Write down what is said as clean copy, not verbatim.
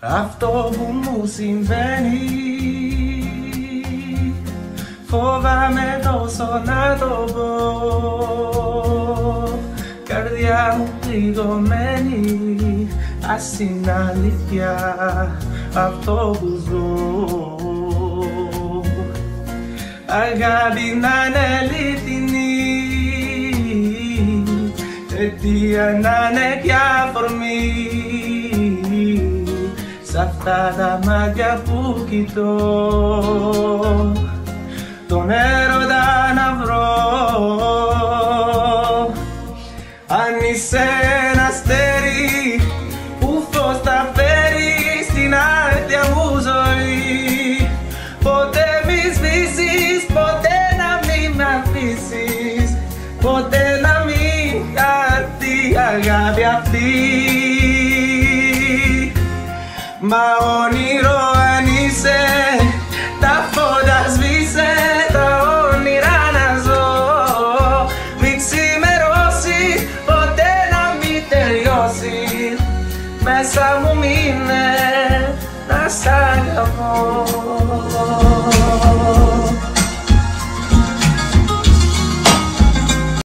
αυτό που μου συμβαίνει. Φοβάμαι τόσο να το πω, καρδιά μου πληγωμένη, ας είναι αλήθεια αυτό που ζω. Αγάπη να είναι αληθινή, αιτία να είναι κι αφορμή, σ' αυτά τα μάτια που κοιτώ τον έρωτα να βρω. Αν είσαι ένα αστέρι που φως θα φέρει στην άδεια μου ζωή, ποτέ μη σβήσεις, ποτέ να μην με αφήσεις, ποτέ να μην χαθεί η αγάπη αυτή. Μα όνειρο αν είσαι, τα φώτα σβήσε, τα όνειρα να ζω. Μην ξημερώσεις, ποτέ να μην τελειώσεις, μέσα μου μείνε να σ' αγαπώ.